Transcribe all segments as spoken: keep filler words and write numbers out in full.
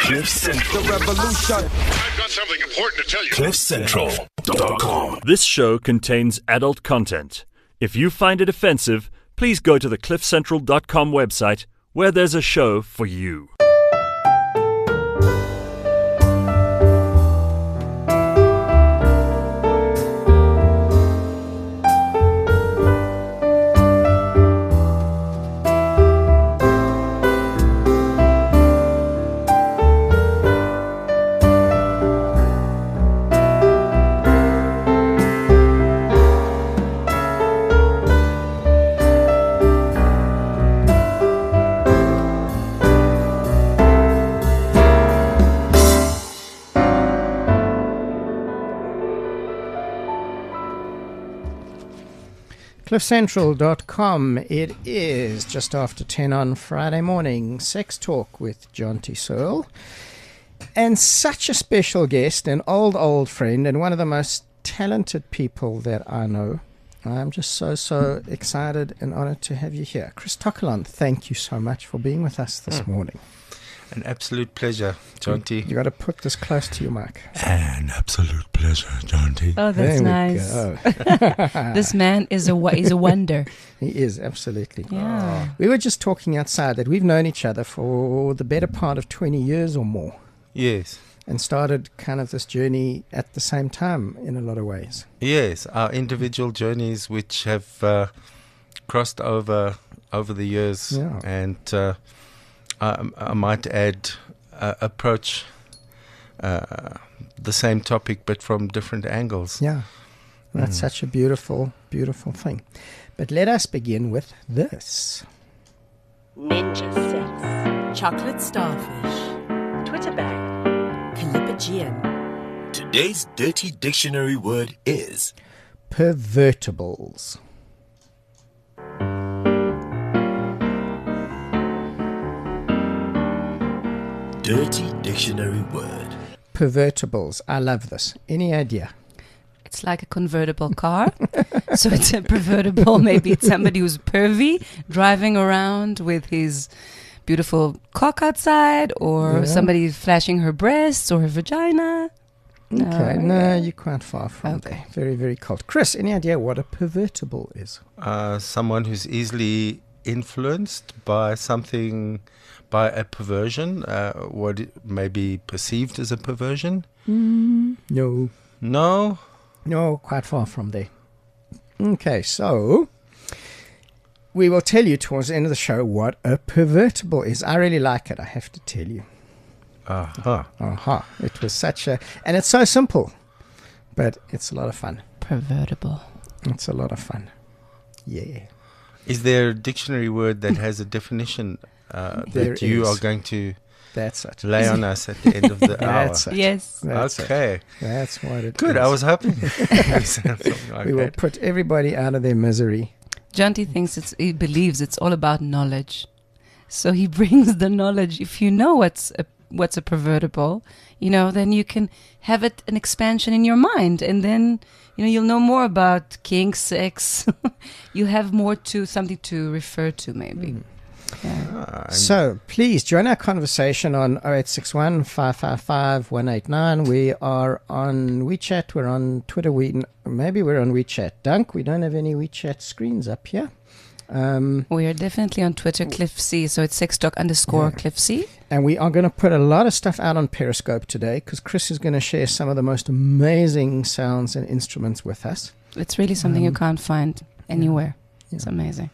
Cliff Central. The revolution. I've got something important to tell you. cliff central dot com. This show contains adult content. If you find it offensive, please go to the cliff central dot com website where there's a show for you. cliff central dot com. It is just after ten on Friday morning. Sex Talk with Jonty Searle. And such a special guest, an old, old friend, and one of the most talented people that I know. I'm just so, so excited and honored to have you here. Chris Tokelon, thank you so much for being with us this hmm. morning. An absolute pleasure, Jonty. You got to put this close to your mic. An absolute pleasure, Jonty. Oh, that's nice. This man is a is a wonder. He is, absolutely. Yeah. We were just talking outside that we've known each other for the better part of twenty years or more. Yes. And started kind of this journey at the same time in a lot of ways. Yes, our individual journeys which have uh, crossed over over the years. Yeah. And Uh, I, I might add, uh, approach uh, the same topic but from different angles. Yeah, that's mm. such a beautiful, beautiful thing. But let us begin with this. Ninja sex, chocolate starfish, Twitter bag, Calipigian. Today's dirty dictionary word is pervertibles. Dirty dictionary word. Pervertibles. I love this. Any idea? It's like a convertible car. So it's a pervertible. Maybe it's somebody who's pervy, driving around with his beautiful cock outside, or yeah. somebody flashing her breasts or her vagina. Okay, no, no you're quite far from okay. there. Very, very cold. Chris, any idea what a pervertible is? Uh, someone who's easily influenced by something, by a perversion, uh, what it may be perceived as a perversion? Mm, no. No? No, quite far from there. Okay, so we will tell you towards the end of the show what a pervertible is. I really like it, I have to tell you. Aha. Uh-huh. Aha. It was such a... And it's so simple, but it's a lot of fun. Pervertible. It's a lot of fun. Yeah. Is there a dictionary word that has a definition uh, there that you is. are going to That's it. lay on us at the end of the That's hour? it. Yes. That's okay. It. That's what it Good. is. I was hoping. Something like we will that. put everybody out of their misery. Jonty thinks it's, he believes it's all about knowledge. So he brings the knowledge. If you know what's a, what's a pervertible, you know, then you can have it an expansion in your mind, and then, you know, you'll know more about kink, sex. You have more to, something to refer to maybe. Mm. Yeah. Ah, So please join our conversation on oh eight six one, five five five, one eight nine. We are on WeChat. We're on Twitter. We Maybe we're on WeChat. Dunk, we don't have any WeChat screens up here. Um, we are definitely on Twitter, Cliff C. So it's sextalk underscore yeah. Cliff C. And we are going to put a lot of stuff out on Periscope today because Chris is going to share some of the most amazing sounds and instruments with us. It's really something um, you can't find anywhere. Yeah. It's amazing.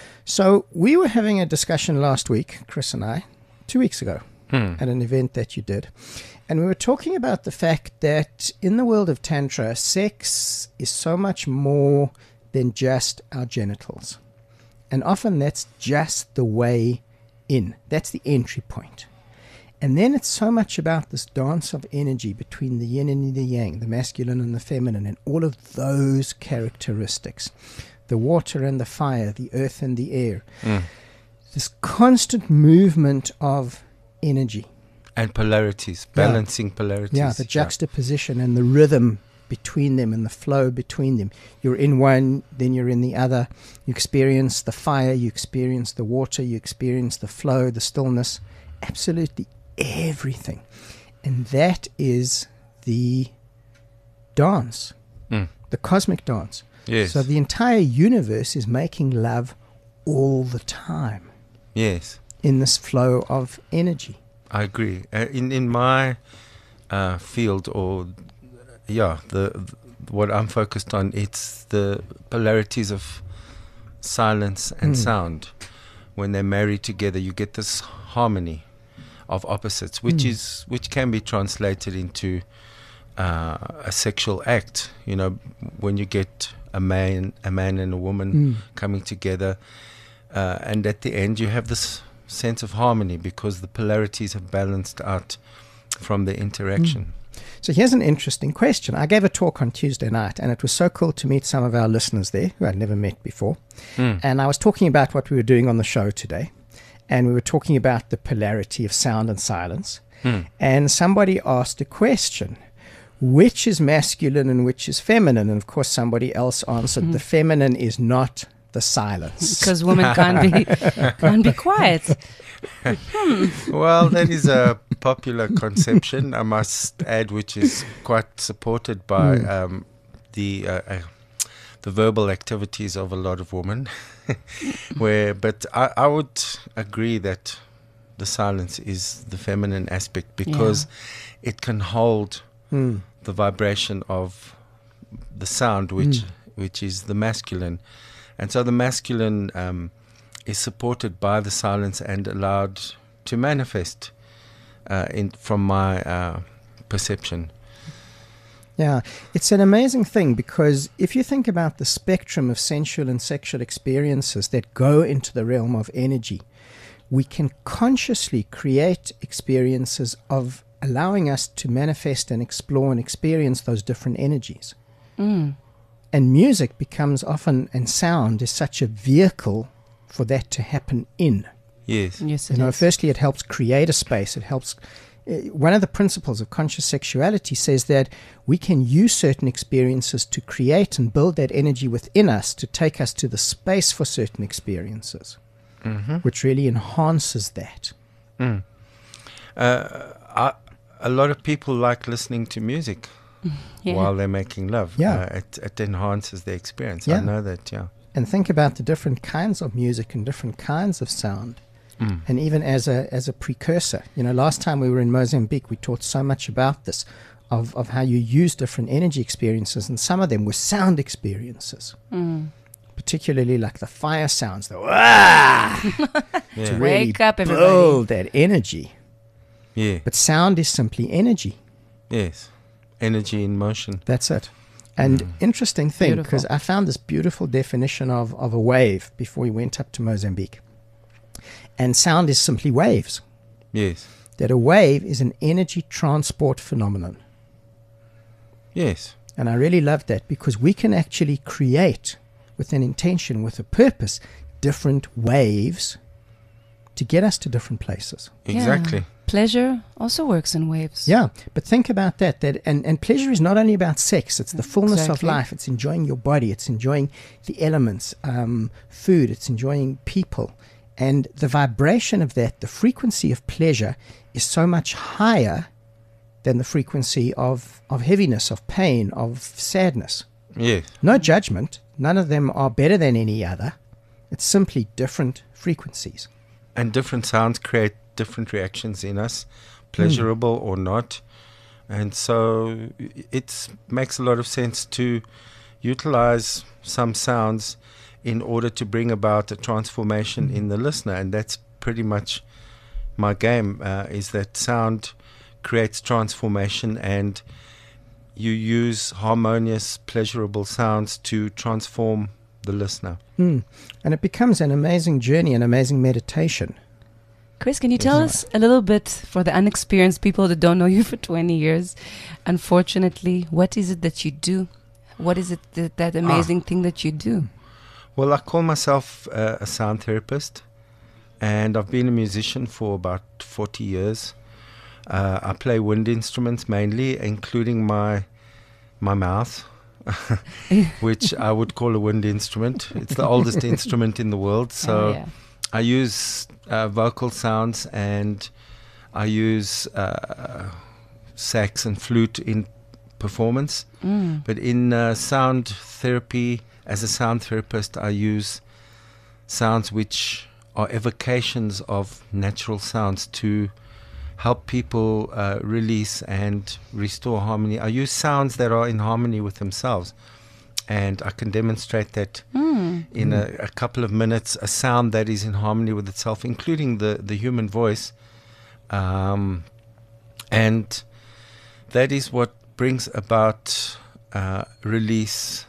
So we were having a discussion last week, Chris and I, two weeks ago, hmm. at an event that you did. And we were talking about the fact that in the world of Tantra, sex is so much more than just our genitals. And often that's just the way in. That's the entry point. And then it's so much about this dance of energy between the yin and the yang, the masculine and the feminine, and all of those characteristics. The water and the fire, the earth and the air. Mm. This constant movement of energy. And polarities, balancing yeah. polarities. Yeah, the juxtaposition yeah. and the rhythm between them and the flow between them. You're in one, then you're in the other. You experience the fire, you experience the water, you experience the flow, the stillness. Absolutely everything. And that is the dance, Mm. the cosmic dance. Yes. So the entire universe is making love all the time Yes. in this flow of energy. I agree. Uh, in in my uh, field, or yeah, the, the what I'm focused on, it's the polarities of silence and Mm. sound. When they marry together, you get this harmony of opposites, which Mm. is which can be translated into uh, a sexual act. You know, when you get a man, a man and a woman Mm. coming together, uh, and at the end you have this sense of harmony because the polarities have balanced out from the interaction. So here's an interesting question. I gave a talk on Tuesday night, and it was so cool to meet some of our listeners there who I'd never met before. Mm. And I was talking about what we were doing on the show today, and we were talking about the polarity of sound and silence. Mm. And somebody asked a question: which is masculine and which is feminine? And of course, somebody else answered, the feminine is not the silence. Because women can't be can't be quiet. Well, that is a popular conception, I must add, which is quite supported by Mm. um, the uh, uh, the verbal activities of a lot of women. Where, but I, I would agree that the silence is the feminine aspect because it can hold Mm. the vibration of the sound, which which is the masculine, and so the masculine um, is supported by the silence and allowed to manifest uh, in from my uh, perception. Yeah, it's an amazing thing because if you think about the spectrum of sensual and sexual experiences that go into the realm of energy, we can consciously create experiences of allowing us to manifest and explore and experience those different energies. Mm. And music becomes often, and sound is such a vehicle for that to happen in. Yes. Yes, You it know, is. firstly, it helps create a space. It helps. Uh, one of the principles of conscious sexuality says that we can use certain experiences to create and build that energy within us to take us to the space for certain experiences, Mm-hmm. which really enhances that. Mm. Uh, I, a lot of people like listening to music Yeah. while they're making love. Yeah. Uh, it, it enhances the experience. Yeah. I know that, yeah. And think about the different kinds of music and different kinds of sound. Mm. And even as a as a precursor, you know, last time we were in Mozambique, we talked so much about this, of, of how you use different energy experiences, and some of them were sound experiences, Mm. particularly like the fire sounds, the wah, Yeah. to really Wake up, everybody. build that energy. Yeah. But sound is simply energy. Yes. Energy in motion. That's it. And interesting thing, Beautiful. because I found this beautiful definition of, of a wave before we went up to Mozambique. And sound is simply waves. Yes. That a wave is an energy transport phenomenon. Yes. And I really love that because we can actually create with an intention, with a purpose, different waves to get us to different places. Exactly. Yeah. Pleasure also works in waves. Yeah, but think about that. That and, and pleasure is not only about sex; it's the fullness of Exactly. life. It's enjoying your body. It's enjoying the elements, um, food. It's enjoying people, and the vibration of that, the frequency of pleasure, is so much higher than the frequency of of heaviness, of pain, of sadness. Yes. No judgment. None of them are better than any other. It's simply different frequencies. And different sounds create different reactions in us, pleasurable or not. And so it makes a lot of sense to utilize some sounds in order to bring about a transformation in the listener. And that's pretty much my game, uh, is that sound creates transformation, and you use harmonious, pleasurable sounds to transform the listener. Mm. And it becomes an amazing journey, an amazing meditation. Chris, can you tell us a little bit, for the unexperienced people that don't know you for twenty years, unfortunately, what is it that you do? What is it that, that amazing thing that you do? Well, I call myself uh, a sound therapist, and I've been a musician for about forty years. Uh, I play wind instruments mainly, including my my mouth, which I would call a wind instrument. It's the oldest instrument in the world, so Oh, yeah. I use uh, vocal sounds and I use uh, sax and flute in performance. Mm. But in uh, sound therapy, as a sound therapist, I use sounds which are evocations of natural sounds to help people uh, release and restore harmony. I use sounds that are in harmony with themselves. And I can demonstrate that Mm. in a, a couple of minutes, a sound that is in harmony with itself, including the, the human voice. Um, and that is what brings about uh, release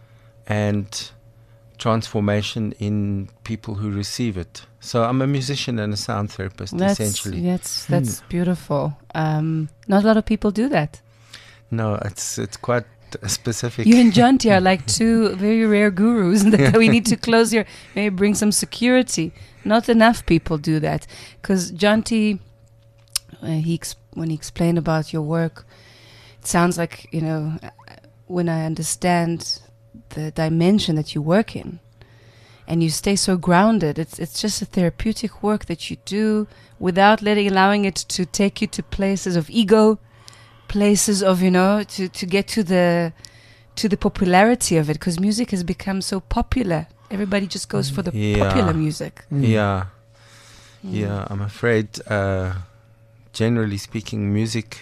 and transformation in people who receive it. So I'm a musician and a sound therapist, That's, essentially. That's, that's beautiful. Um, not a lot of people do that. No, it's it's quite specific. You and Jonty are like two very rare gurus that we need to close here. Maybe bring some security. Not enough people do that. Because Jonty, uh, he ex- when he explained about your work, it sounds like, you know, when I understand the dimension that you work in, and you stay so grounded, it's it's just a therapeutic work that you do without letting allowing it to take you to places of ego, places of, you know, to, to get to the to the popularity of it, because music has become so popular. Everybody just goes for the Yeah. popular music. Yeah. Mm. Yeah, I'm afraid, uh, generally speaking, music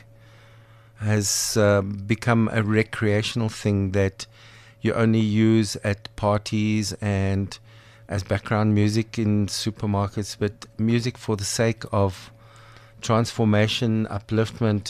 has uh, become a recreational thing that you only use at parties and as background music in supermarkets. But music for the sake of transformation, upliftment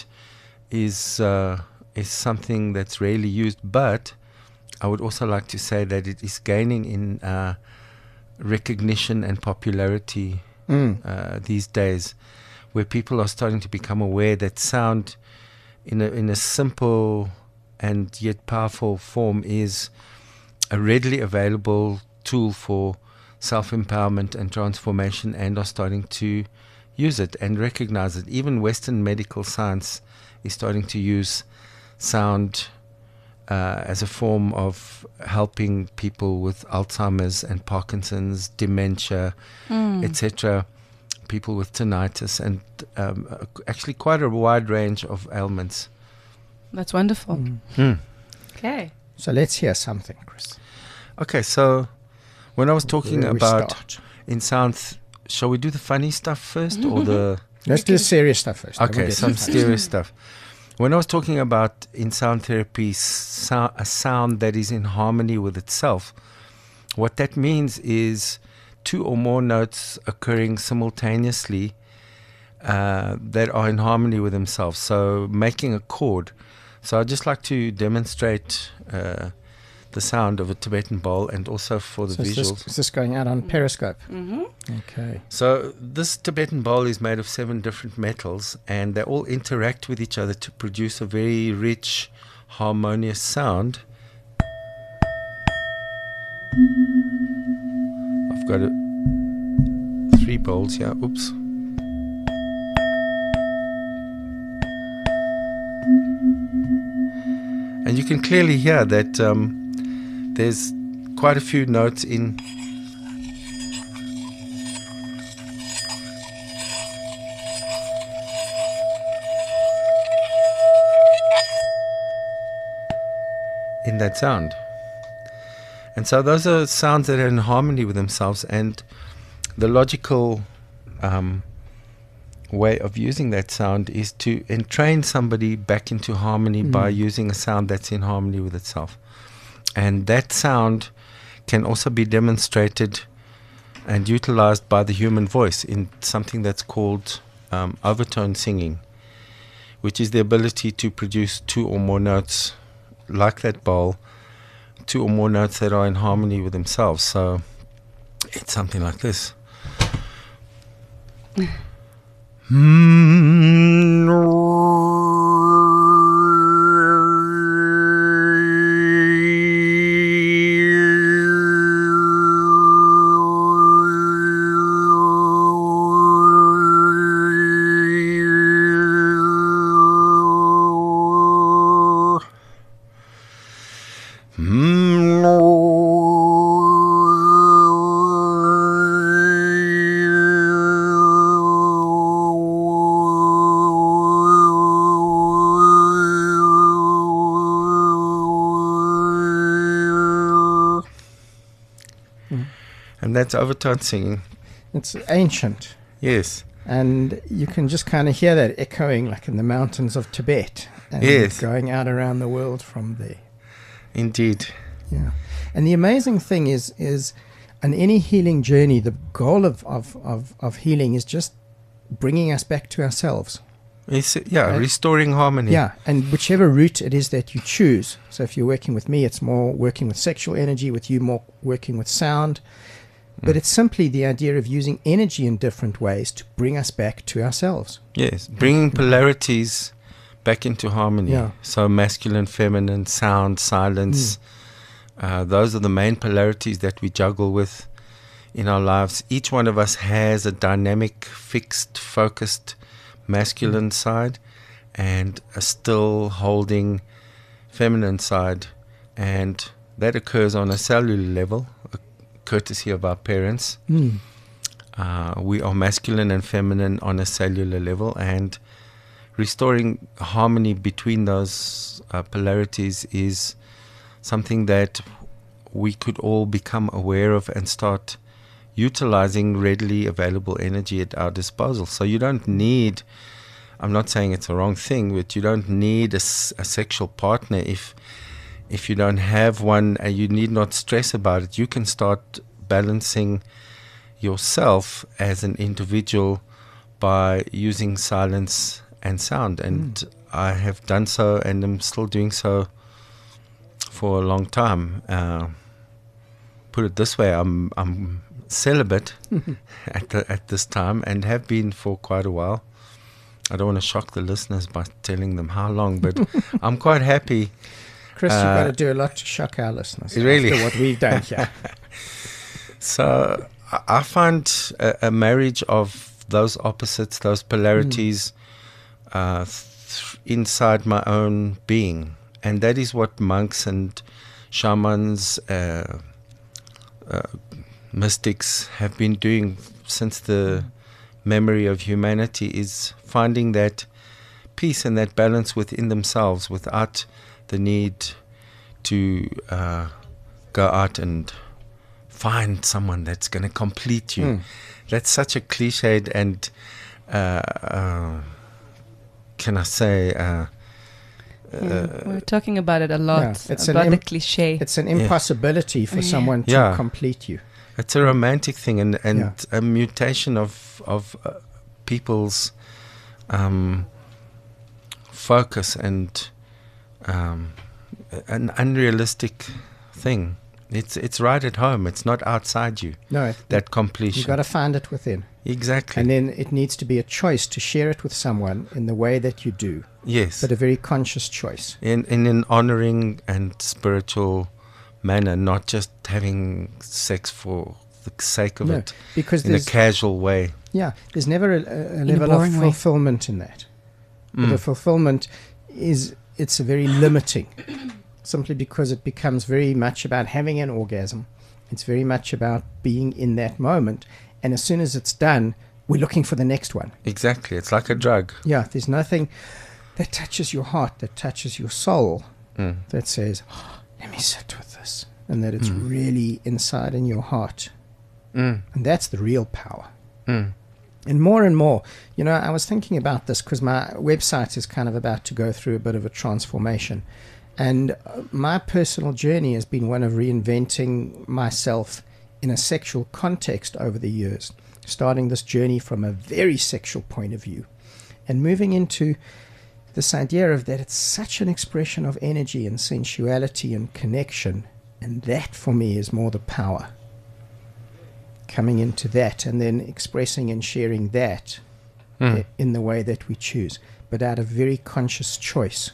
is uh, is something that's rarely used. But I would also like to say that it is gaining in uh, recognition and popularity Mm. uh, these days, where people are starting to become aware that sound in a, in a simple and yet powerful form is a readily available tool for self-empowerment and transformation, and are starting to use it and recognize it. Even Western medical science is starting to use sound uh, as a form of helping people with Alzheimer's and Parkinson's, dementia, Mm. et cetera, people with tinnitus, and um, uh, actually quite a wide range of ailments. That's wonderful. Mm. Hmm. Okay. So let's hear something, Chris. Okay, so when I was talking Where we about start. in sound, th- shall we do the funny stuff first or the... Let's do the serious stuff first. then we'll Okay, get some to the fun serious stuff. When I was talking about in sound therapy, sou- a sound that is in harmony with itself, what that means is two or more notes occurring simultaneously uh, that are in harmony with themselves. So making a chord. So I'd just like to demonstrate uh, the sound of a Tibetan bowl, and also for the So is visuals. this, is this going out on Periscope? Mm-hmm. Okay. So this Tibetan bowl is made of seven different metals, and they all interact with each other to produce a very rich, harmonious sound. I've got a, three bowls here. Oops. And you can clearly hear that um, there's quite a few notes in in that sound. And so those are sounds that are in harmony with themselves, and the logical um, way of using that sound is to entrain somebody back into harmony Mm. by using a sound that's in harmony with itself. And that sound can also be demonstrated and utilized by the human voice in something that's called um, overtone singing, which is the ability to produce two or more notes like that bowl, two or more notes that are in harmony with themselves. So it's something like this. that's overtone singing. It's ancient. Yes. And you can just kind of hear that echoing like in the mountains of Tibet. And Yes. going out around the world from there. Indeed. Yeah. And the amazing thing is, is on any healing journey, the goal of, of, of, of healing is just bringing us back to ourselves. It's, yeah, Right. restoring harmony. Yeah, and whichever route it is that you choose. So if you're working with me, it's more working with sexual energy, with you more working with sound. But Mm. it's simply the idea of using energy in different ways to bring us back to ourselves. Yes, bringing polarities back into harmony. Yeah. So masculine, feminine, sound, silence. Uh, those are the main polarities that we juggle with in our lives. Each one of us has a dynamic, fixed, focused masculine side and a still holding feminine side. And that occurs on a cellular level, uh, courtesy of our parents. Mm. Uh, we are masculine and feminine on a cellular level, and restoring harmony between those uh, polarities is something that we could all become aware of and start utilizing readily available energy at our disposal. So you don't need, I'm not saying it's a wrong thing, but you don't need a, s- a sexual partner if if you don't have one, and you need not stress about it. You can start balancing yourself as an individual by using silence and sound. And mm. I have done so, and I'm still doing so for a long time. Uh, put it this way, I'm I'm celibate at the, at this time, and have been for quite a while. I don't want to shock the listeners by telling them how long, but I'm quite happy. Chris, you've Uh, got to do a lot to shock our listeners. Really? After what we've done here. So I I find a, a marriage of those opposites, those polarities, mm. uh, th- inside my own being. And that is what monks and shamans, uh, uh, mystics have been doing since the memory of humanity, is finding that peace and that balance within themselves without the need to uh, go out and find someone that's going to complete you. Mm. That's such a cliched and, uh, uh, can I say, uh, Yeah, uh, we're talking about it a lot, Yeah, it's an about the imp- cliche. It's an Yeah. impossibility for Yeah. someone to Yeah. complete you. it's a romantic thing, and, and Yeah. a mutation of of uh, people's um, focus and um, an unrealistic thing. It's it's right at home. It's not outside you. No, That completion. you've got to find it within. Exactly. And then it needs to be a choice to share it with someone in the way that you do, yes. but a very conscious choice. in in an honoring and spiritual manner, not just having sex for the sake of No, it because in a there's casual way. yeah, there's never a, a a level of boring way. fulfillment in that. Mm. The fulfillment is it's a very limiting, simply because it becomes very much about having an orgasm. It's very much about being in that moment, and as soon as it's done, we're looking for the next one. Exactly. It's like a drug. Yeah, there's nothing that touches your heart, that touches your soul, Mm. that says, oh, let me sit with this, and that it's Mm. really inside in your heart. Mm. And that's the real power. Mm. And more and more, you know, I was thinking about this because my website is kind of about to go through a bit of a transformation. And uh, my personal journey has been one of reinventing myself in a sexual context over the years, starting this journey from a very sexual point of view and moving into this idea of that it's such an expression of energy and sensuality and connection. And that for me is more the power. Coming into that and then expressing and sharing that Mm. i- in the way that we choose, but out of very conscious choice.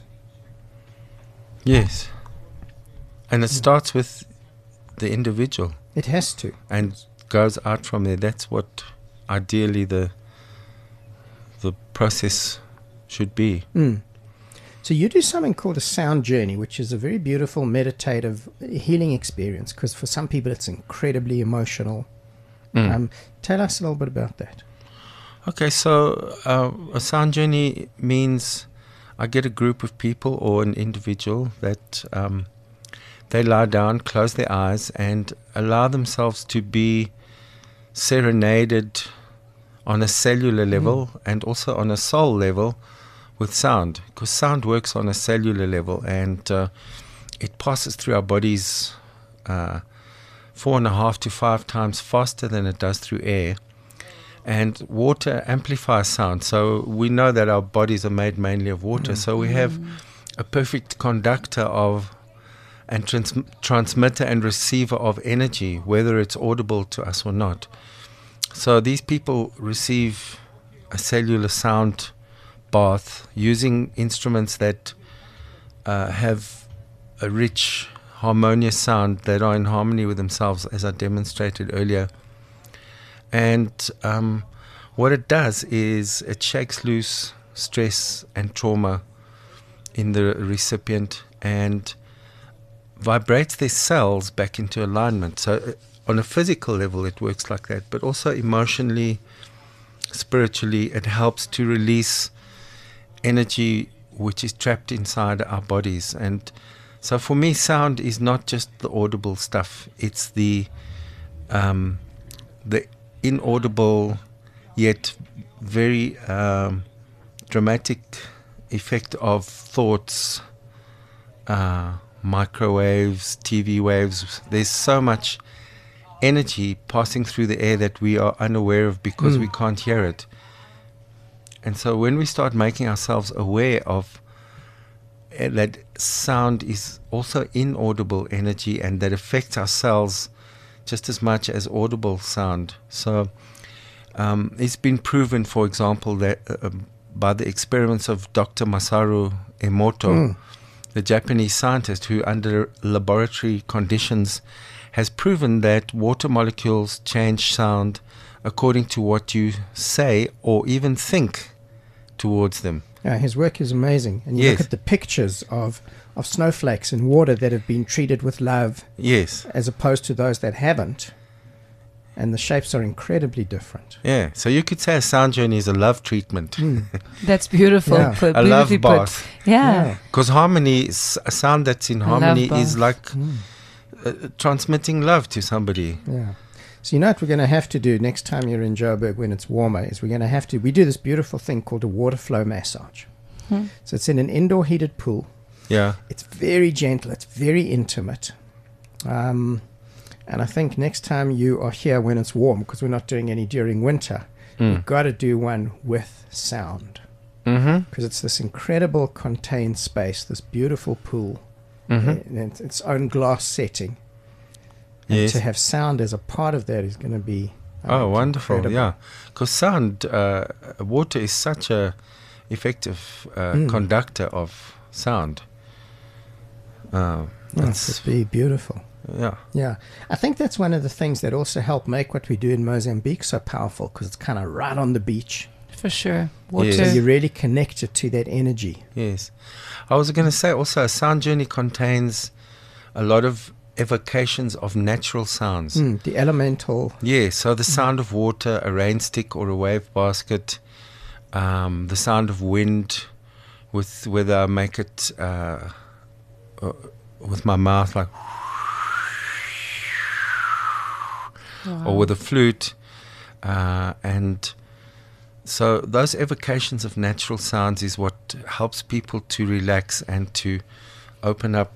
Yes. And it starts with the individual It has to. and goes out from there. That's what ideally the the process should be. Mm. So you do something called a sound journey, which is a very beautiful meditative healing experience, because for some people it's incredibly emotional. Mm. Um, tell us a little bit about that. Okay, so uh, a sound journey means I get a group of people or an individual that um, they lie down, close their eyes, and allow themselves to be serenaded on a cellular level mm. and also on a soul level with sound, because sound works on a cellular level, and uh, it passes through our bodies uh, four and a half to five times faster than it does through air. And water amplifies sound, so we know that our bodies are made mainly of water. Mm. So we have a perfect conductor of and trans- transmitter and receiver of energy, whether it's audible to us or not. So these people receive a cellular sound bath using instruments that uh, have a rich, harmonious sound that are in harmony with themselves, as I demonstrated earlier. And um, what it does is it shakes loose stress and trauma in the recipient and vibrates their cells back into alignment. So uh, on a physical level it works like that, but also emotionally, spiritually, it helps to release energy which is trapped inside our bodies. And so for me, sound is not just the audible stuff, it's the um, the inaudible yet very um, dramatic effect of thoughts, uh, microwaves, T V waves. There's so much energy passing through the air that we are unaware of because mm. we can't hear it. And so when we start making ourselves aware of uh, that sound is also inaudible energy and that affects our cells just as much as audible sound. So um, it's been proven, for example, that uh, by the experiments of Doctor Masaru Emoto, mm. the Japanese scientist who under laboratory conditions has proven that water molecules change sound according to what you say or even think towards them. Yeah, his work is amazing. And you yes. look at the pictures of, of snowflakes in water that have been treated with love, yes, as opposed to those that haven't. And the shapes are incredibly different. Yeah, so you could say a sound journey is a love treatment. Mm. That's beautiful. Yeah. Put, A love beautifully put. bath. Yeah. Because harmony, is, a sound that's in harmony love is bath. like Mm. uh, transmitting love to somebody. Yeah. So you know what we're going to have to do next time you're in Joburg when it's warmer is we're going to have to, we do this beautiful thing called a water flow massage. Hmm. So it's in an indoor heated pool. Yeah. It's very gentle. It's very intimate. Um, and I think next time you are here when it's warm, because we're not doing any during winter, Mm. you've got to do one with sound. Mm-hmm. Because it's this incredible contained space, this beautiful pool, Mm-hmm. in its- its own glass setting. And Yes. to have sound as a part of that is going to be I Oh, think, wonderful! incredible. Yeah, because sound, uh, water is such a effective uh, Mm. conductor of sound. Uh, Yeah, that's it's be beautiful. yeah, Yeah, I think that's one of the things that also help make what we do in Mozambique so powerful, because it's kind of right on the beach. For sure. Water. Yes. So you're really connected to that energy. yes. I was going to say also, a sound journey contains a lot of evocations of natural sounds. Mm, the elemental. Yeah, so the sound of water, a rain stick or a wave basket, um, the sound of wind, with whether I make it uh, uh, with my mouth like, Wow. or with a flute, uh, and so those evocations of natural sounds is what helps people to relax and to open up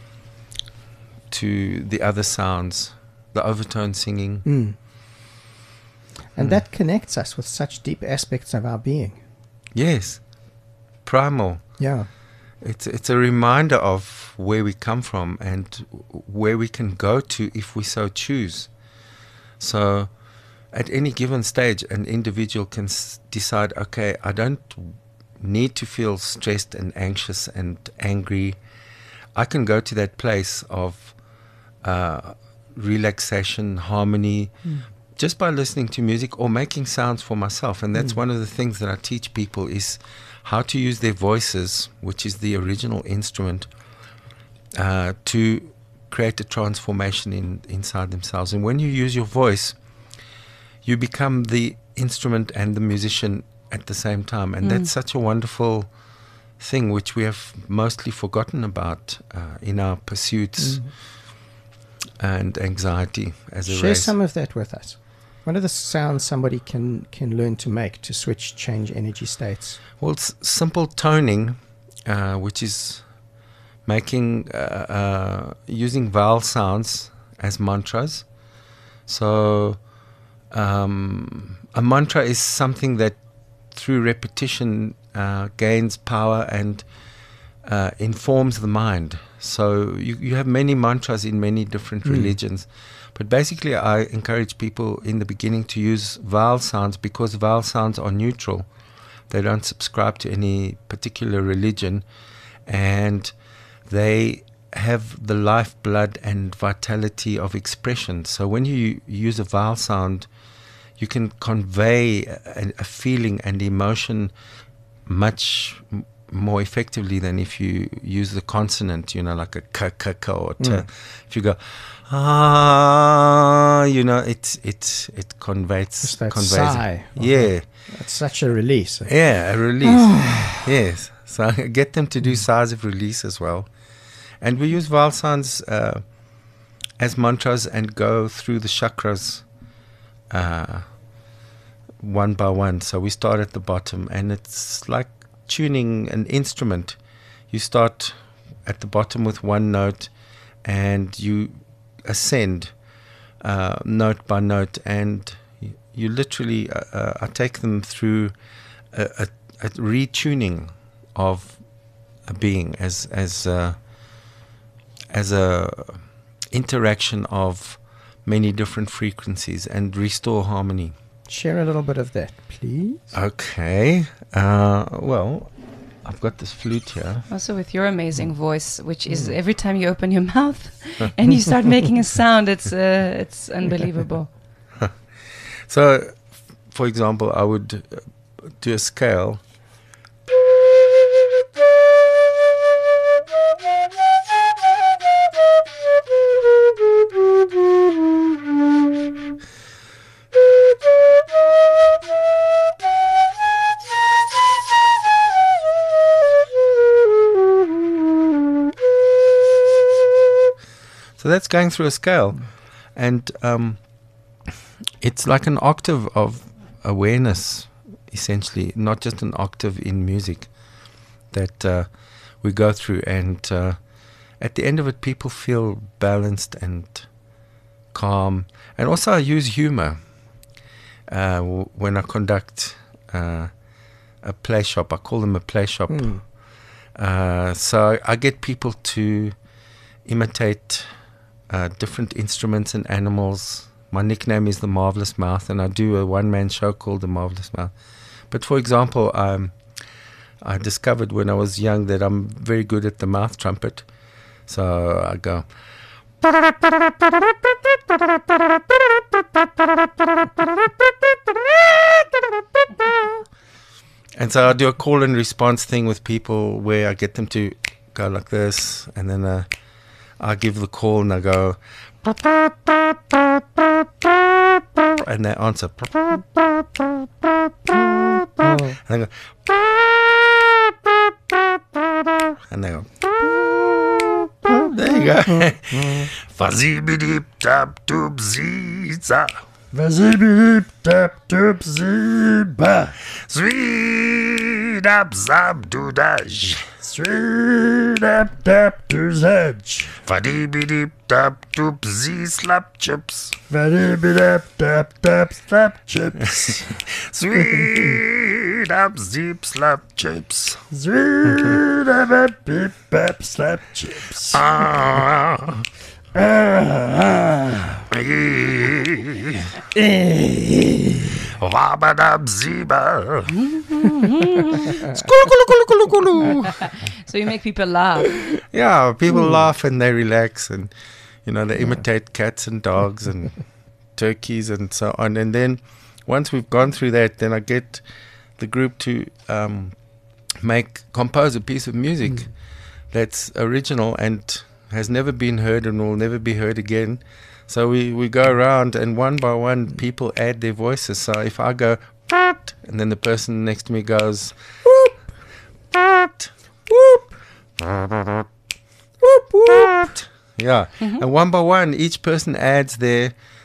to the other sounds, the overtone singing. Mm. And Mm. that connects us with such deep aspects of our being. Yes, primal. Yeah. It's it's a reminder of where we come from and where we can go to if we so choose. So, at any given stage, an individual can s- decide, okay, I don't need to feel stressed and anxious and angry. I can go to that place of uh, relaxation, harmony, Mm. just by listening to music or making sounds for myself. And that's Mm. one of the things that I teach people is how to use their voices, which is the original instrument, uh, to create a transformation in inside themselves. And when you use your voice, you become the instrument and the musician at the same time. And Mm. that's such a wonderful thing which we have mostly forgotten about uh, in our pursuits Mm. and anxiety as a Share race. some of that with us. What are the sounds somebody can, can learn to make to switch, change energy states? Well, it's simple toning, uh, which is making, uh, uh, using vowel sounds as mantras. So um, a mantra is something that through repetition uh, gains power and uh, informs the mind. So you, you have many mantras in many different mm. religions. But basically I encourage people in the beginning to use vowel sounds because vowel sounds are neutral. They don't subscribe to any particular religion, and they have the lifeblood and vitality of expression. So when you use a vowel sound, you can convey a, a feeling and emotion much m- more effectively than if you use the consonant, you know, like a k, k, k or t. Mm. If you go, ah, you know, it, it, it conveys, Just that conveys sigh. It. Yeah. That's such a release. Yeah, a release. Yes. So get them to do sighs of release as well. And we use vowel sounds uh, as mantras and go through the chakras uh, one by one. So we start at the bottom, and it's like tuning an instrument. You start at the bottom with one note, and you ascend uh, note by note, and you, you literally uh, uh, I take them through a, a, a retuning of a being as as uh, as a interaction of many different frequencies and restore harmony. Share a little bit of that, please. Okay. Uh, well, I've got this flute here. Also with your amazing voice, which is every time you open your mouth and you start making a sound, it's uh, it's unbelievable. So, f- for example, I would uh, do a scale. So that's going through a scale, and um, it's like an octave of awareness, essentially, not just an octave in music that uh, we go through. And uh, at the end of it, people feel balanced and calm. And also I use humor uh, w- when I conduct uh, a play shop. I call them a play shop. Mm. Uh, so I get people to imitate Uh, different instruments and animals. My nickname is The Marvelous Mouth, and I do a one-man show called The Marvelous Mouth. But for example, um, I discovered when I was young that I'm very good at the mouth trumpet. So I go... And so I do a call and response thing with people where I get them to go like this, and then... Uh, I give the call and I go, and they answer, and I go, and they go, there you go. Fazibidip tap tube ziza. Fazibidip tap tube ziba. Sweet up zab dudaj. Straight up tap to edge. Fadibidip tap toop z slap chips. Fadibidip tap tap slap chips. Sweet up zip slap chips. Sweet up up beep bap slap chips. Ah. Ah. Wabadab ziba. So you make people laugh. Yeah, people mm. laugh and they relax, and you know they yeah. imitate cats and dogs and turkeys and so on. And then once we've gone through that, then I get the group to um, make compose a piece of music mm. that's original and has never been heard and will never be heard again. So we, we go around, and one by one people add their voices. So if I go and then the person next to me goes whoop, whoop, whoop, whoop. Yeah. Mm-hmm. And one by one each person adds their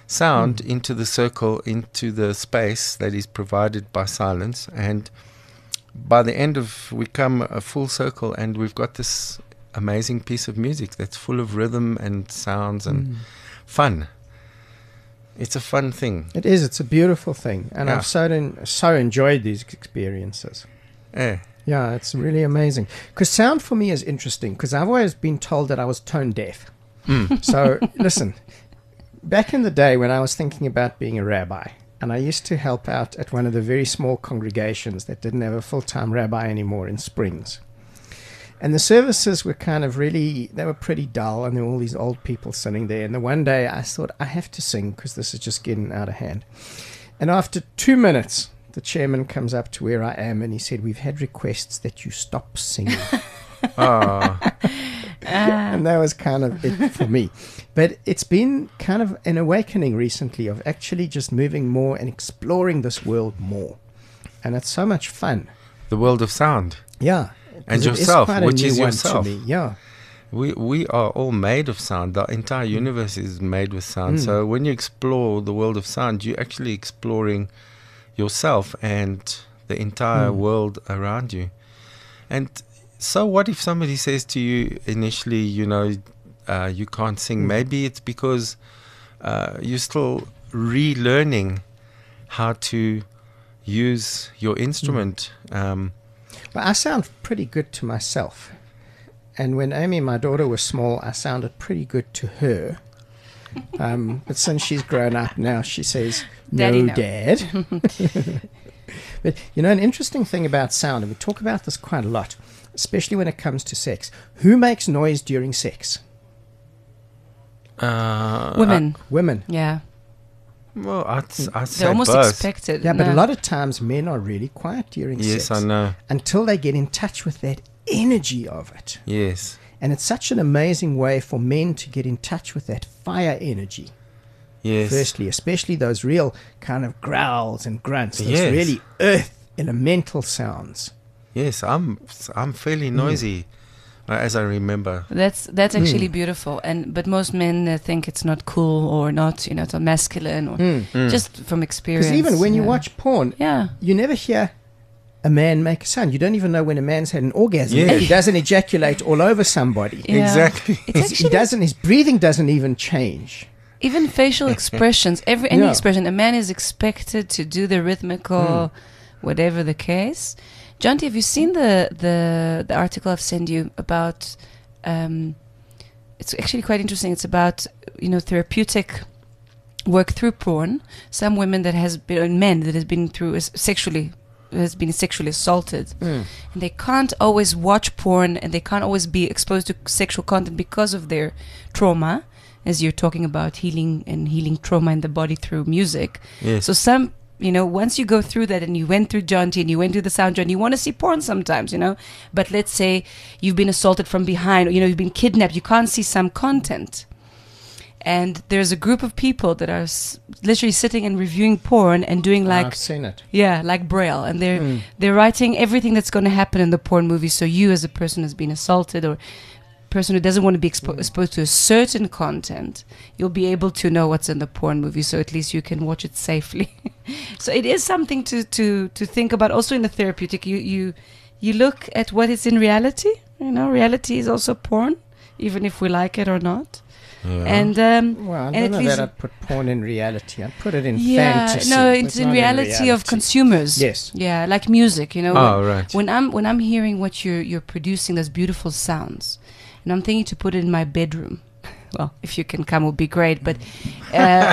sound into the circle, into the space that is provided by silence. And by the end of, we come a full circle, and we've got this amazing piece of music that's full of rhythm and sounds and Mm. fun. It's a fun thing. It is. It's a beautiful thing, and Yeah. I've so en- so enjoyed these experiences. Eh. Yeah, it's really amazing. Because sound for me is interesting. Because I've always been told that I was tone deaf. Mm. So listen, back in the day when I was thinking about being a rabbi, and I used to help out at one of the very small congregations that didn't have a full-time rabbi anymore in Springs. And the services were kind of really, they were pretty dull, and there were all these old people sitting there. And the one day I thought, I have to sing because this is just getting out of hand. And after two minutes, the chairman comes up to where I am, and he said, we've had requests that you stop singing. Ah. And that was kind of it for me. But it's been kind of an awakening recently of actually just moving more and exploring this world more. And it's so much fun. The world of sound. Yeah. And 'Cause it yourself, quite a which new is one to yourself. me. Yeah. We we are all made of sound. The entire universe is made with sound. Mm. So when you explore the world of sound, you're actually exploring yourself and the entire Mm. world around you. And so what if somebody says to you initially, you know, uh, you can't sing? Mm. Maybe it's because uh, you're still relearning how to use your instrument. Um, Well, I sound pretty good to myself. And when Amy, my daughter, was small, I sounded pretty good to her. Um, but since she's grown up now, she says, no, Daddy, no." Dad. But, you know, an interesting thing about sound, and we talk about this quite a lot, especially when it comes to sex. Who makes noise during sex? uh, Women. Women. Yeah. Well, I'd, I'd say They're almost both. expected. Yeah, but no. a lot of times men are really quiet during Yes, sex. I know. Until they get in touch with that energy of it. Yes. And it's such an amazing way for men to get in touch with that fire energy. Yes. Firstly, especially those real kind of growls and grunts, those Yes. really earth elemental sounds. Yes, I'm I'm fairly Hmm. noisy, uh, as I remember. That's that's Mm. actually beautiful, and but most men uh, think it's not cool or not, you know, it's not masculine or Mm. just from experience. Because even when you yeah. watch porn, yeah, you never hear a man make a sound. You don't even know when a man's had an orgasm. Yes. He doesn't ejaculate all over somebody. Yeah. Exactly. It's He's- he actually doesn't. His breathing doesn't even change. even facial expressions. Every any Yeah. expression, a man is expected to do the rhythmical, whatever the case. Jonty, have you seen the the the article I've sent you about? Um, it's actually quite interesting. It's about you know therapeutic work through porn. Some women that has been men that has been through is sexually has been sexually assaulted, Mm. and they can't always watch porn and they can't always be exposed to sexual content because of their trauma. As you're talking about healing and healing trauma in the body through music. Yes. So some, you know, once you go through that and you went through Jonty and you went through the sound journey, you want to see porn sometimes, you know. But let's say you've been assaulted from behind, or, you know, you've been kidnapped, you can't see some content. And there's a group of people that are s- literally sitting and reviewing porn and doing like, I've seen it. yeah, like Braille, and they're Mm. they're writing everything that's going to happen in the porn movie. So you, as a person who's been assaulted or person who doesn't want to be expo- exposed to a certain content, you'll be able to know what's in the porn movie. So at least you can watch it safely. So it is something to to to think about. Also in the therapeutic, you you you look at what is in reality. You know, reality is also porn, even if we like it or not. Yeah. And um, Well, I and don't at know least that I'd put porn in reality. I'd put it in yeah, fantasy. no, but it's in not reality, of reality. consumers. Yes. Yeah, like music, you know. Oh, when, right. When I'm when I'm hearing what you're you're producing, those beautiful sounds, and I'm thinking to put it in my bedroom. Well, if you can come, would be great. But uh,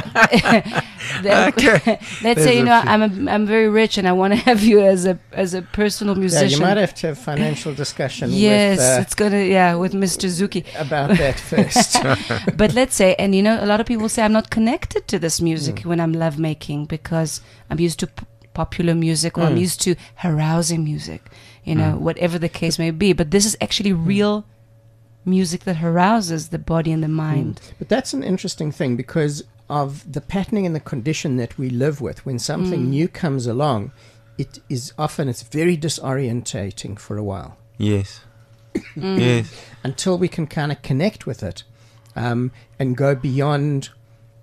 the- Okay. let's There's say you a know few. I'm a, I'm very rich and I want to have you as a as a personal Yeah, musician. you might have to have financial discussion yes, with, uh, it's gonna yeah with Mister Zuki. about that first. But let's say, and you know, a lot of people say I'm not connected to this music Mm. when I'm love making because I'm used to p- popular music or I'm Mm. used to arousing music, you know, Mm. whatever the case may be. But this is actually real music that arouses the body and the mind. But that's an interesting thing because of the patterning and the condition that we live with. When something Mm. new comes along, it is often, it's very disorientating for a while Yes. Mm. Yes. until we can kind of connect with it um, and go beyond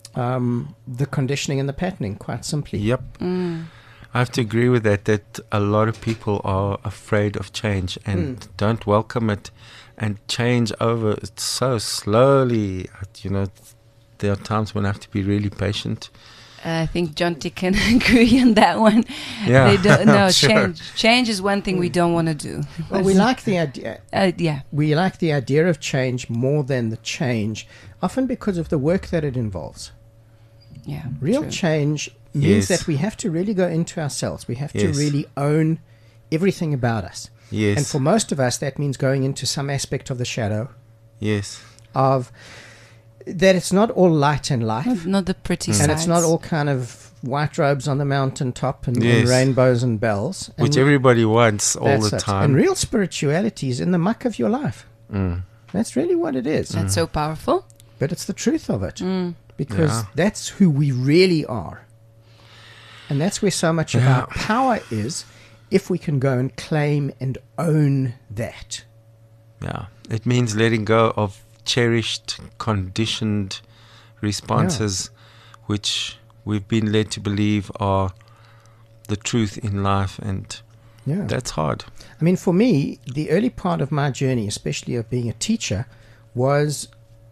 um, the conditioning and the patterning, quite simply. Yep. Mm. I have to agree with that, that a lot of people are afraid of change and Mm. don't welcome it, and change over so slowly. You know, there are times when I have to be really patient. I think Jonty can agree on that one. Yeah, They don't, no, I'm sure. change. Change is one thing we don't want to do. Well, we like the idea. Uh, yeah. We like the idea of change more than the change, often because of the work that it involves. Yeah. Real true. change means Yes. that we have to really go into ourselves. We have to Yes. really own everything about us. Yes. And for most of us, that means going into some aspect of the shadow, yes. of that it's not all light and life, Not, not the pretty and sides. it's not all kind of white robes on the mountaintop and, and Yes. rainbows and bells. Which and everybody wants all that's the it. time. And real spirituality is in the muck of your life. Mm. That's really what it is. That's so powerful. But it's the truth of it. Mm. Because Yeah. that's who we really are. And that's where so much of Yeah. our power is, if we can go and claim and own that. Yeah. It means letting go of cherished, conditioned responses, which we've been led to believe are the truth in life, and Yeah. that's hard. I mean, for me, the early part of my journey, especially of being a teacher, was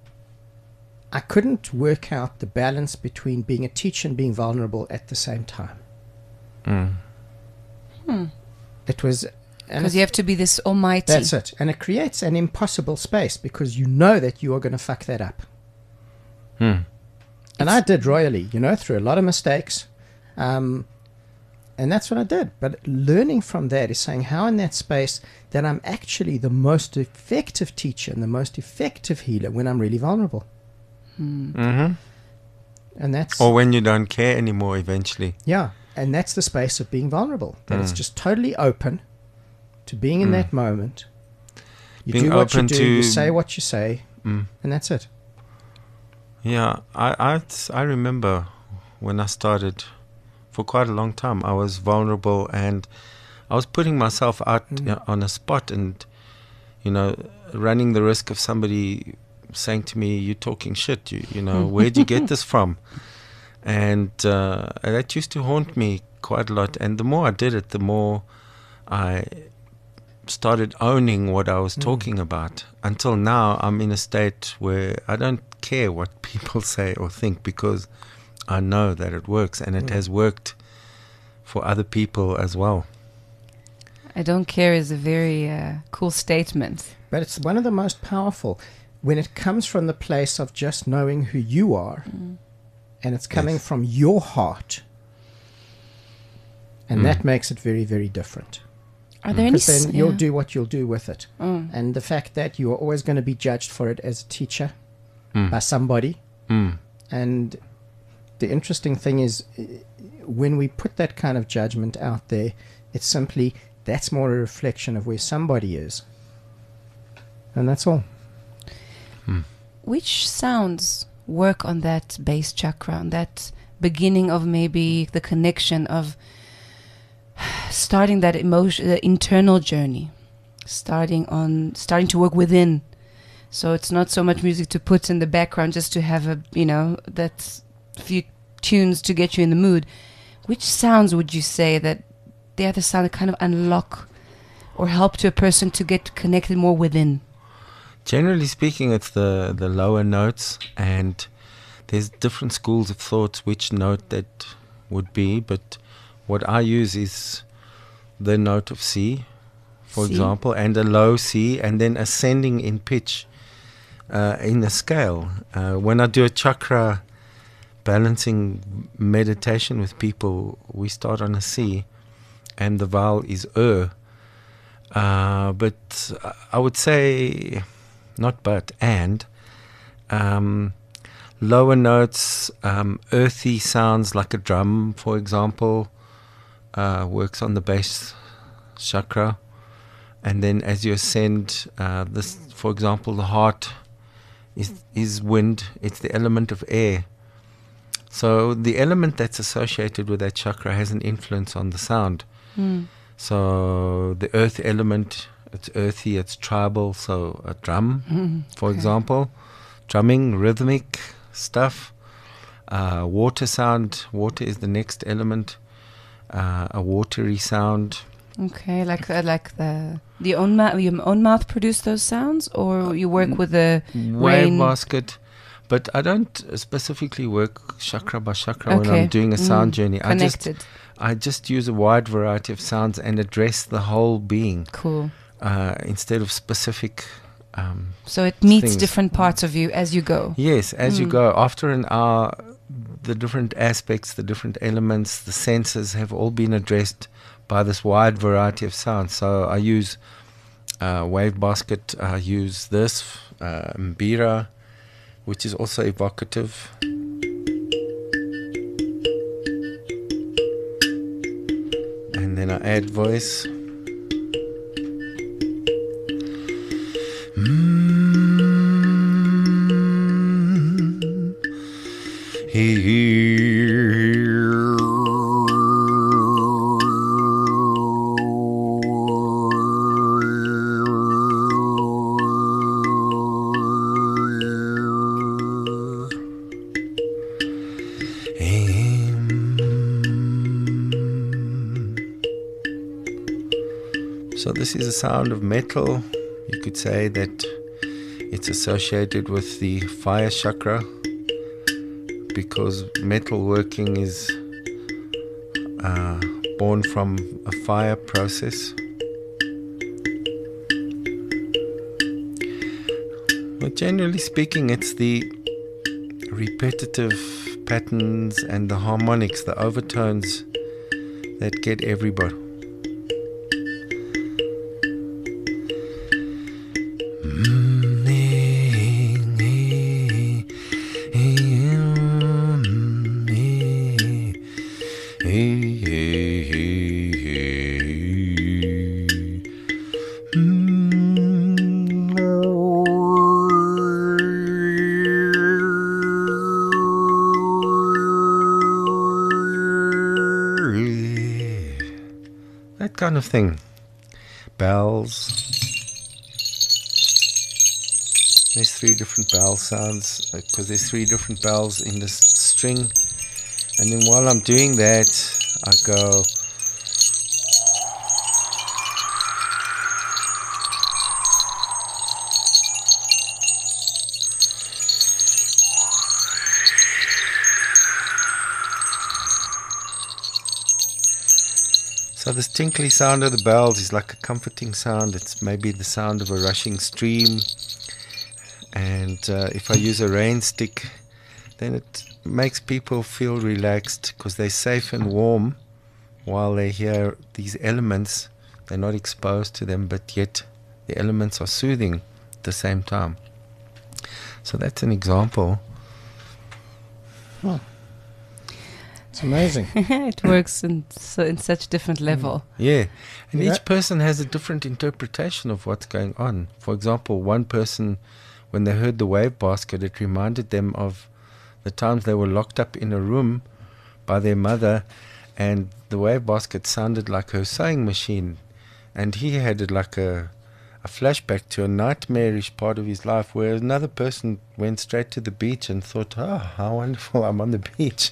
I couldn't work out the balance between being a teacher and being vulnerable at the same time. Mm. Hmm. It was... and Because it- you have to be this almighty. That's it. And it creates an impossible space because you know that you are going to fuck that up. Hmm. And I did royally, you know, through a lot of mistakes. Um, and that's what I did. But learning from that is saying how in that space that I'm actually the most effective teacher and the most effective healer when I'm really vulnerable. Hmm. Mm-hmm. And that's... Or when you don't care anymore eventually. Yeah. And that's the space of being vulnerable. That it's Mm. just totally open to being in Mm. that moment. You Being do what you open do, to- you say what you say, Mm. and that's it. Yeah, I, I, I remember when I started, for quite a long time, I was vulnerable and I was putting myself out Mm. you know, on a spot and, you know, running the risk of somebody saying to me, "You're talking shit, you, you know, where'd you get this from?" And uh, that used to haunt me quite a lot. And the more I did it, the more I started owning what I was Mm. talking about. Until now, I'm in a state where I don't care what people say or think because I know that it works, and it Mm. has worked for other people as well. I don't care is a very uh, cool statement. But it's one of the most powerful when it comes from the place of just knowing who you are, Mm. and it's coming Yes. from your heart. And Mm. that makes it very, very different. Are there any... Because s- then you'll yeah. do what you'll do with it. Mm. And the fact that you are always going to be judged for it as a teacher Mm. by somebody. Mm. And the interesting thing is, uh, when we put that kind of judgment out there, it's simply, that's more a reflection of where somebody is. And that's all. Which sounds work on that base chakra, on that beginning of maybe the connection of starting that emotion, the internal journey, starting on starting to work within. So it's not so much music to put in the background just to have a, you know, that few tunes to get you in the mood. Which sounds would you say that the other sound that kind of unlock or help to a person to get connected more within? Generally speaking, it's the, the lower notes, and there's different schools of thoughts which note that would be, but what I use is the note of C, for C. example, and a low C, and then ascending in pitch uh, in the scale. Uh, when I do a chakra balancing meditation with people, we start on a C, and the vowel is Er. Uh, but I would say... Not but, and um, lower notes, um, earthy sounds like a drum, for example, uh, works on the base chakra. And then as you ascend, uh, this, for example, the heart is, is wind. It's the element of air. So the element that's associated with that chakra has an influence on the sound. Mm. So the earth element... It's earthy, it's tribal, so a drum, Mm, for okay. example, drumming, rhythmic stuff. Uh, water sound. Water is the next element. Uh, a watery sound. Okay, like uh, like the the own ma- your own mouth produce those sounds, or you work with the Wave rain? basket. But I don't specifically work chakra by chakra when Okay. I'm doing a sound Mm, journey. I just Connected. I just use a wide variety of sounds and address the whole being Cool. uh, instead of specific. Um, So it meets things. different parts of you as you go. Yes, as you Mm. go. After an hour, the different aspects, the different elements, the senses have all been addressed by this wide variety of sounds. So I use uh, Wave Basket, I use this, uh, Mbira, which is also evocative. And then I add voice. Mm. So this is a sound of metal. You could say that it's associated with the fire chakra because metal working is uh, born from a fire process. But generally speaking, it's the repetitive patterns and the harmonics, the overtones that get everybody. That kind of thing. Bells. There's three different bell sounds because there's three different bells in this string. And then while I'm doing that, I go. So this tinkly sound of the bells is like a comforting sound. It's maybe the sound of a rushing stream. And uh, if I use a rain stick, then it makes people feel relaxed because they're safe and warm while they hear these elements. They're not exposed to them, but yet the elements are soothing at the same time. So that's an example. Oh. It's amazing. It works in, so, in such different level. Yeah. And Yeah. each person has a different interpretation of what's going on. For example, one person, when they heard the wave basket, it reminded them of the times they were locked up in a room by their mother, and the wave basket sounded like her sewing machine. And he had it like a, a flashback to a nightmarish part of his life, where another person went straight to the beach and thought, oh, how wonderful, I'm on the beach.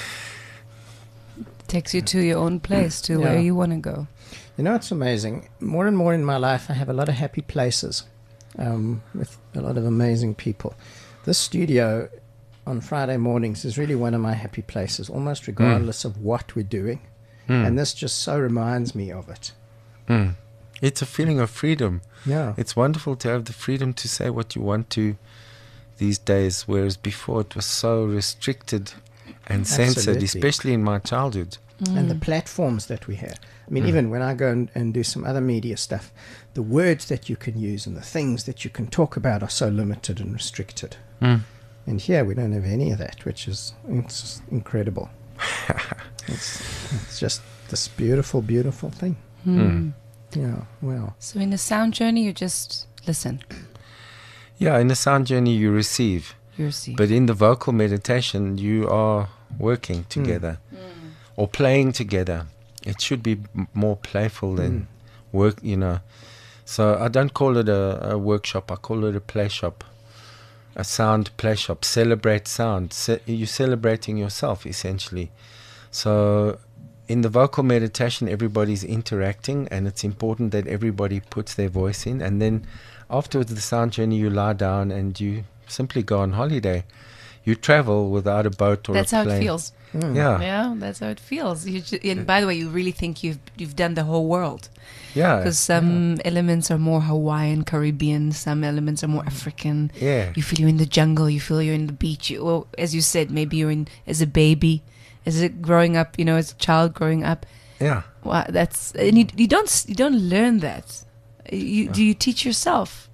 Takes you to your own place, to Yeah. where you want to go. You know, it's amazing. More and more in my life, I have a lot of happy places um, with a lot of amazing people. This studio on Friday mornings is really one of my happy places, almost regardless of what we're doing. Mm. And this just so reminds me of it. Mm. It's a feeling of freedom. Yeah. It's wonderful to have the freedom to say what you want to these days, whereas before it was so restricted and censored, Absolutely. especially in my childhood. And the platforms that we have. I mean, even when I go and, and do some other media stuff, the words that you can use and the things that you can talk about are so limited and restricted. Mm. And here we don't have any of that, which is it's incredible. it's, it's just this beautiful, beautiful thing. Mm. Yeah, wow. So in the sound journey, you just listen. Yeah, in the sound journey you receive. You receive. But in the vocal meditation, you are working together or playing together. It should be m- more playful than work, you know. So I don't call it a, a workshop, I call it a play shop. a sound play shop. Celebrate sound. Ce- you're celebrating yourself, essentially. So in the vocal meditation, everybody's interacting, and it's important that everybody puts their voice in. And then afterwards, the sound journey, you lie down and you simply go on holiday. You travel without a boat or That's a how plane. it feels. Yeah. Yeah, that's how it feels. You ju- and by the way, you really think you've you've done the whole world. Yeah. Because some elements are more Hawaiian, Caribbean. Some elements are more African. Yeah. You feel you're in the jungle. You feel you're in the beach. You, well, as you said, maybe you're in as a baby, as a growing up. You know, as a child growing up. Yeah. Wow, that's and you, you don't you don't learn that. You, do you teach yourself?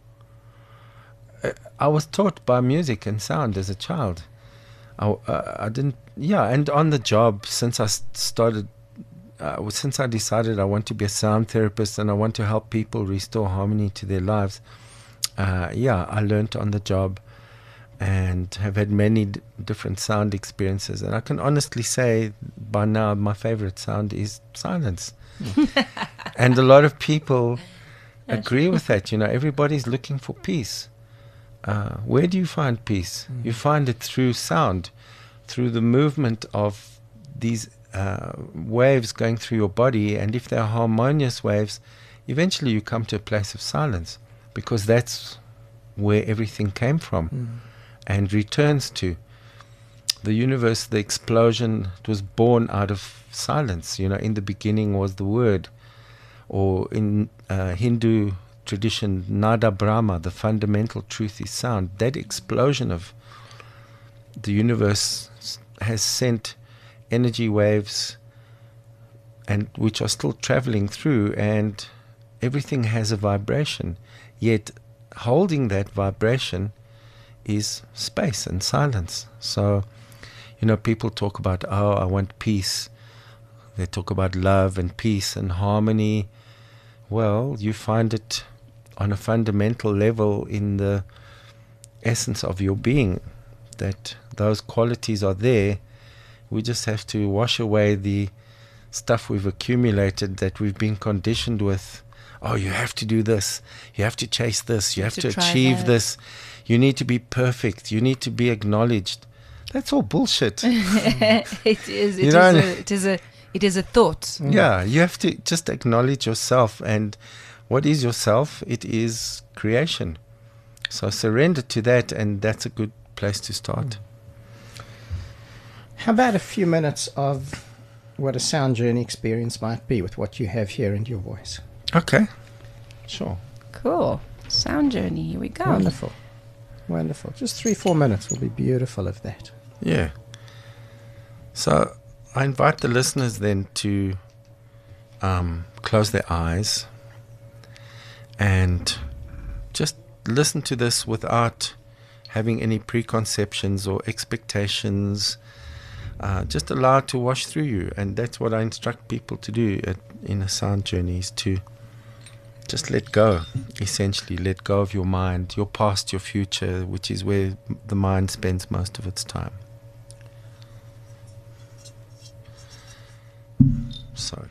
I was taught by music and sound as a child. I, uh, I didn't, yeah, and on the job since I s- started, uh, since I decided I want to be a sound therapist and I want to help people restore harmony to their lives. Uh, yeah, I learned on the job and have had many d- different sound experiences. And I can honestly say by now my favorite sound is silence. And a lot of people agree with that. You know, everybody's looking for peace. Uh, where do you find peace? Mm. You find it through sound, through the movement of these uh, waves going through your body. And if they're harmonious waves, eventually you come to a place of silence, because that's where everything came from mm. and returns to. The universe, the explosion, it was born out of silence. You know, in the beginning was the word. Or in uh, Hindu tradition, Nada Brahma, the fundamental truth is sound. That explosion of the universe has sent energy waves, and which are still traveling through, and everything has a vibration. Yet holding that vibration is space and silence. So, you know, people talk about, oh, I want peace. They talk about love and peace and harmony. Well, you find it on a fundamental level in the essence of your being, that those qualities are there. We just have to wash away the stuff we've accumulated, that we've been conditioned with. Oh, you have to do this. You have to chase this. You have to, to try achieve that. this. You need to be perfect. You need to be acknowledged. That's all bullshit. It is. It You is. know, A, it is a. It is a thought. Yeah, you have to just acknowledge yourself. And what is yourself? It is creation. So surrender to that, and that's a good place to start. How about a few minutes of what a sound journey experience might be with what you have here in your voice? Okay. Sure. Cool. Sound journey. Here we go. Wonderful. Wonderful. Just three, four minutes will be beautiful of that. Yeah. So I invite the listeners then to um, close their eyes and just listen to this without having any preconceptions or expectations. Uh, just allow it to wash through you. And that's what I instruct people to do at, in a sound journey, is to just let go, essentially. Let go of your mind, your past, your future, which is where the mind spends most of its time. Sorry.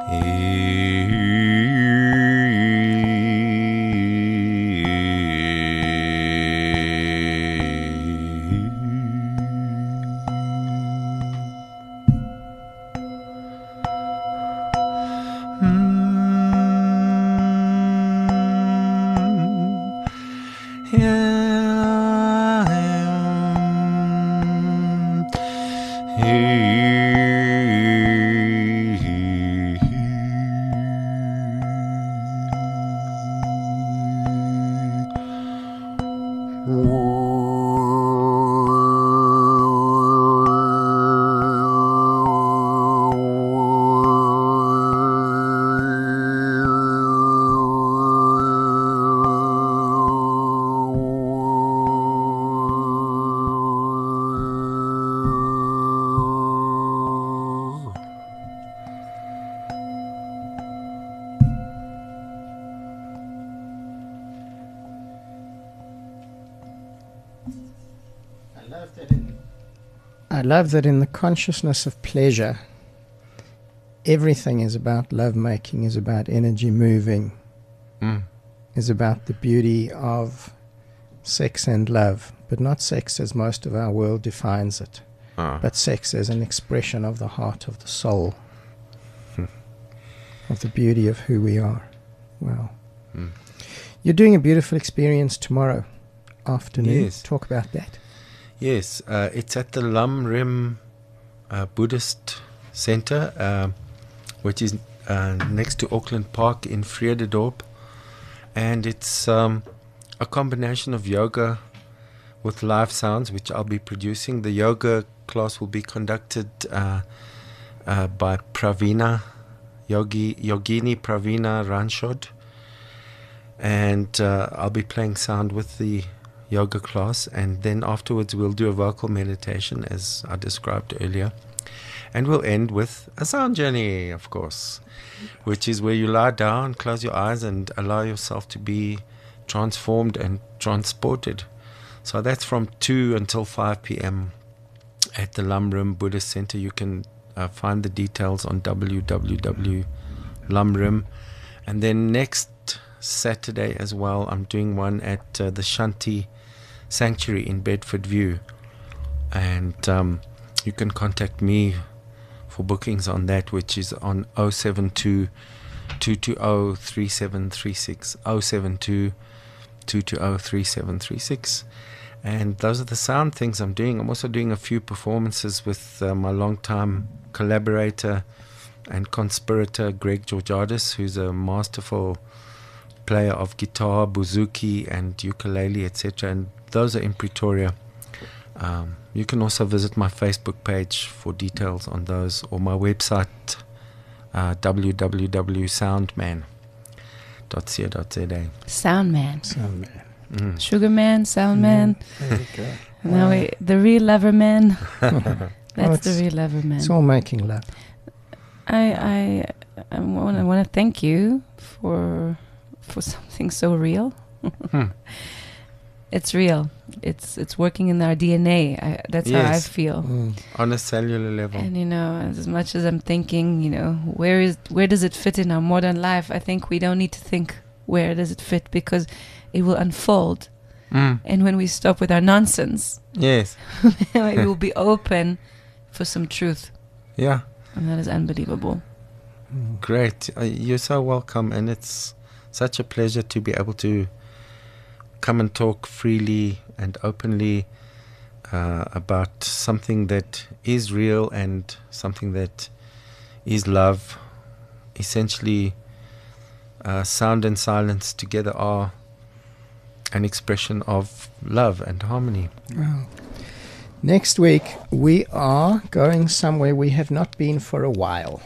I love that in the consciousness of pleasure, everything is about love making, is about energy moving, Mm. is about the beauty of sex and love, but not sex as most of our world defines it, Ah. but sex as an expression of the heart, of the soul, Hmm. of the beauty of who we are. Wow. Mm. You're doing a beautiful experience tomorrow afternoon. Yes. Talk about that. Yes, uh, it's at the Lam Rim uh, Buddhist Center, uh, which is uh, next to Auckland Park in Vredendorp. And it's um, a combination of yoga with live sounds, which I'll be producing. The yoga class will be conducted uh, uh, by Pravina, Yogi, Yogini Pravina Ranchod. And uh, I'll be playing sound with the yoga class, and then afterwards we'll do a vocal meditation as I described earlier, and we'll end with a sound journey, of course, which is where you lie down, close your eyes, and allow yourself to be transformed and transported. So that's from two until five p.m. at the Lam Rim Buddhist Center. You can uh, find the details on w w w dot lam rim. And then next Saturday as well, I'm doing one at uh, the Shanti Sanctuary in Bedford View, and um, you can contact me for bookings on that, which is on oh seven two, two two oh, three seven three six, oh seven two, two two oh, three seven three six. And those are the sound things I'm doing. I'm also doing a few performances with uh, my longtime collaborator and conspirator Greg Georgiadis, who's a masterful player of guitar, bouzouki and ukulele, et cetera. And those are in Pretoria. Um, you can also visit my Facebook page for details on those, or my website, uh, w w w dot soundman dot co dot z a. Soundman. Soundman. Mm. Sugarman, Soundman. There we go. And now we, the real Leverman. That's Well, the it's- real Leverman. It's all making love. I I I want I want to thank you for for something so real. Hmm. It's real. It's it's working in our D N A. I, that's how I Yes. feel. Mm. On a cellular level. And you know, as much as I'm thinking, you know, where is where does it fit in our modern life? I think we don't need to think where does it fit, because it will unfold. Mm. And when we stop with our nonsense, Yes. it will be open for some truth, Yeah. and that is unbelievable. Great. Uh, you're so welcome, and it's such a pleasure to be able to come and talk freely and openly uh, about something that is real and something that is love. Essentially, uh, sound and silence together are an expression of love and harmony. Wow. Next week, we are going somewhere we have not been for a while.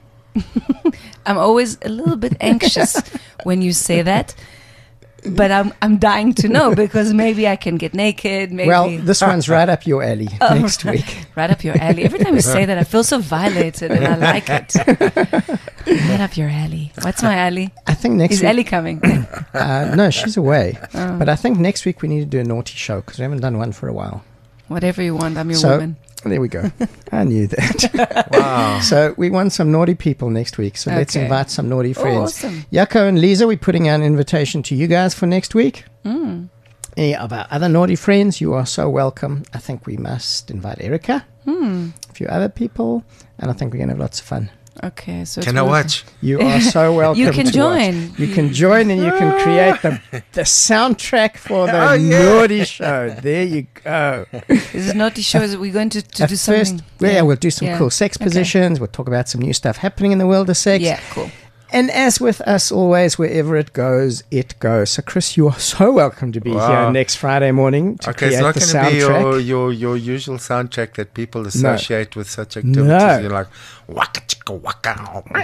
I'm always a little bit anxious when you say that, but I'm I'm dying to know, because maybe I can get naked. Maybe Well, this one's right up your alley Oh, next right. week. right up your alley. Every time you say that, I feel so violated, and I like it. Right up your alley. What's my alley? I think next Is week. Ellie coming? Uh, no, she's away. Oh. But I think next week we need to do a naughty show because we haven't done one for a while. Whatever you want, I'm your So- woman. There we go. I knew that. Wow. So we want some naughty people next week. So let's Okay. invite some naughty Oh, friends. awesome. Yako and Lisa, we're putting out an invitation to you guys for next week. Mm. Any of our other naughty friends, you are so welcome. I think we must invite Erica, Hmm. a few other people, and I think we're going to have lots of fun. Okay, so Can it's I worth- watch? You are so welcome. You can to join. watch. You can join, and you can create the the soundtrack for the Oh, yeah. naughty show. There you go. This is naughty shows. We're going to, to At do first, something. yeah, we'll do some Yeah. cool sex Okay. positions. We'll talk about some new stuff happening in the world of sex. Yeah, cool. And as with us always, wherever it goes, it goes. So, Chris, you are so welcome to be Wow. here next Friday morning to Okay, it's create not the going to be your, soundtrack. your your usual soundtrack that people associate with such activities. No. You're like, waka chicka waka.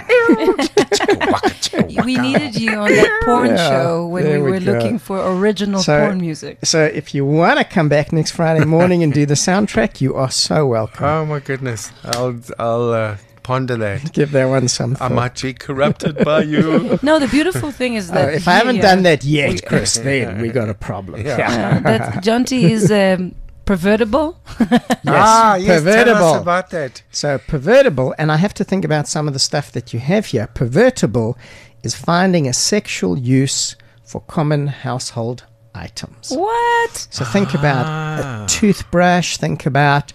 Chicka waka chicka waka. We needed you on that porn Yeah, show when there we we were go. looking for original So- porn music. So, if you want to come back next Friday morning and do the soundtrack, you are so welcome. Oh my goodness. I'll I'll uh, ponder that. Give that one some I thought. might be corrupted by you. No, the beautiful thing is Oh, that if I haven't he, uh, done that yet, we- Chris, then we got a problem. Yeah. uh, that Jonty is um, pervertible. ah, yes, tell pervertible. us about that. So pervertible, and I have to think about some of the stuff that you have here. Pervertible is finding a sexual use for common household items. What? So think about Ah. a toothbrush, think about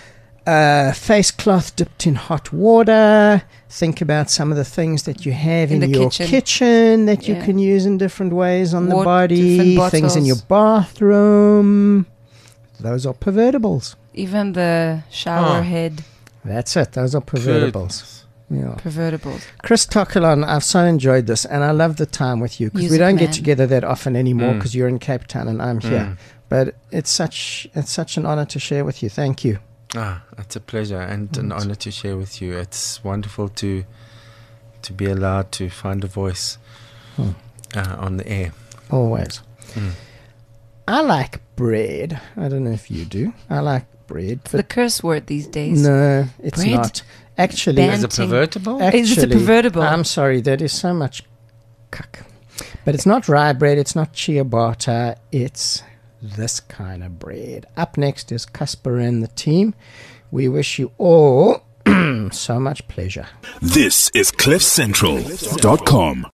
a face cloth dipped in hot water, think about some of the things that you have in, In the your kitchen. kitchen that you Yeah. can use in different ways on the Wat- body, different things in your bottles. bathroom. Those are pervertibles. Even the shower Oh. head That's it. Those are pervertibles. Yeah. pervertibles. Chris Tokelon, I've so enjoyed this, and I love the time with you because we Music don't get man. together that often anymore Mm. because you're in Cape Town and I'm here. But it's such it's such an honor to share with you. Thank you. Ah, it's a pleasure and an honor to share with you. It's wonderful to to be allowed to find a voice Hmm. uh, on the air. Always. Mm. I like bread. I don't know if you do. I like bread, It's the but curse word these days. no, it's Bread? not. Actually, Ban- Is it Banting. pervertible? actually, Is it a pervertible? I'm sorry, that is so much cuck. But it's not rye bread, it's not ciabatta, it's this kind of bread. Up next is Casper and the team. We wish you all so much pleasure. This is cliff central dot com.